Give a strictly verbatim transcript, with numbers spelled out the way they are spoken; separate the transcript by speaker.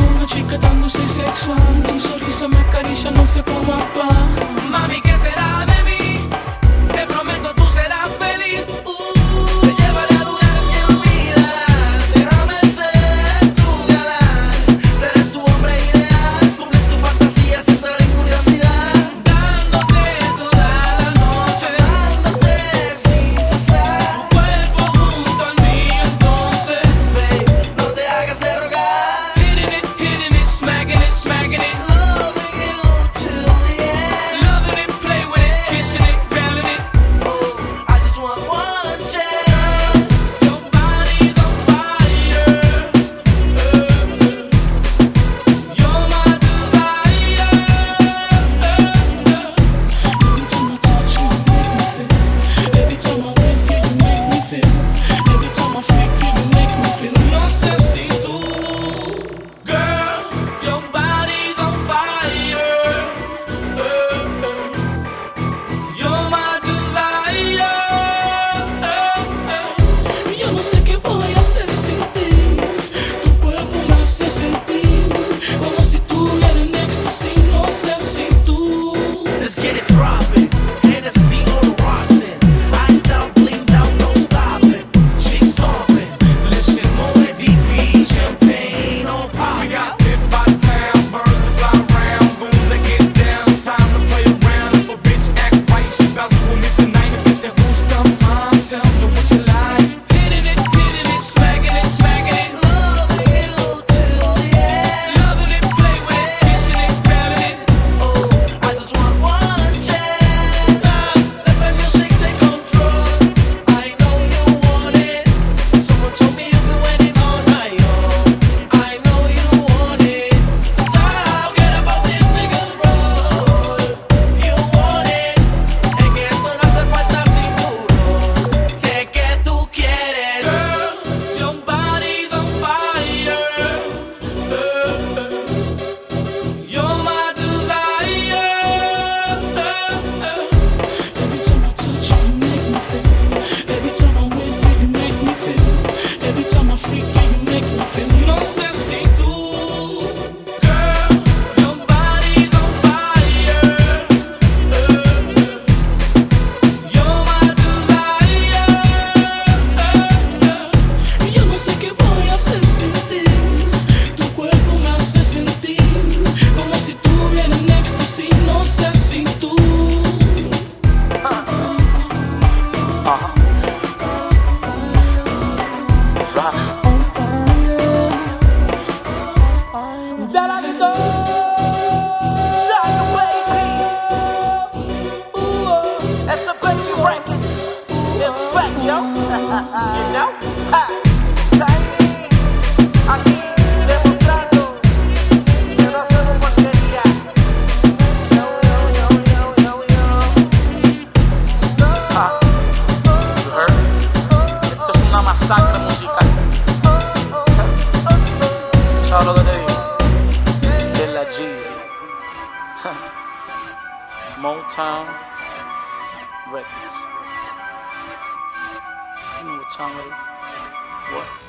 Speaker 1: una chica dándose sexual. Tu sonrisa me acaricia, no sé cómo actuar. Mami, ¿qué será de mí? Te prometo tú serás feliz. uh.
Speaker 2: Te llevaré a lugares que olvidarás. Déjame ser tu galán. Seré tu hombre ideal. Cumplir tu fantasía sin entrar en curiosidad.
Speaker 1: Dándote toda la noche,
Speaker 2: Amándote sin cesar.
Speaker 1: tu cuerpo junto al mío, entonces
Speaker 2: Babe, no te hagas de rogar.
Speaker 1: hitting it, hitting it, smacking it, smacking it,
Speaker 2: Loving you till the end.
Speaker 1: loving it, play with it, kissing it, feeling it.
Speaker 2: Oh, I just want one chance.
Speaker 1: Your body's on fire. You're my desire. Every time I touch you, you make me feel. Every time I'm with you, you make me feel. Every time I freak you, you make me feel. No sé si tú, girl, your body's on fire. You're my desire. Yo no sé qué voy a hacer sin ti. Tu cuerpo me hace sentir como si tuviera en éxtasis. No sé si tú.
Speaker 2: Let's get it dropping. Hennessy on the rocks and iced out, blinged out, no stopping. Chicks stomping. Listen, more D P, champagne on pop.
Speaker 1: We got hit by the pound, birds that fly around, goons that get down. Time to play around. If a bitch act right, she bounce with me tonight. So get that gusta, mom, tell me what you like. Hitting it, hitting it, smacking it, smacking it,
Speaker 2: Loving you till the end.
Speaker 1: loving it, play with it, kissing it, feeling it.
Speaker 2: Oh, I just want one chance. Let the music take control. I know you want it. Someone told me you've been waiting all night. Oh, I know you want it. Stop, get up off this nigga's road. You want it. Es que esto no hace falta cinturón. Sé que tú quieres.
Speaker 1: Girl, your body's on fire. You're my desire. Every time I touch you, you make me feel. Every time I'm with you, you make me feel. Every time I freak you, you make me feel. No sé si tú, girl, your body's on fire. You're my desire. Yo no sé qué voy a hacer sin ti. Tu cuerpo me hace sentir como si tuviera en éxtasis. No sé si tú.
Speaker 3: Daladito, Shaka baby. Ooh, it's a baby record. It's back, yo. You know? Ha. Tiny, aquí demostrando que no hacemos porquería. Yo, yo, yo, yo, yo, yo. Ah, you heard? Esto es una masacre musical. ¿Sabes lo que te digo? De la Jeezy. Motown Records. You know what time it is? What?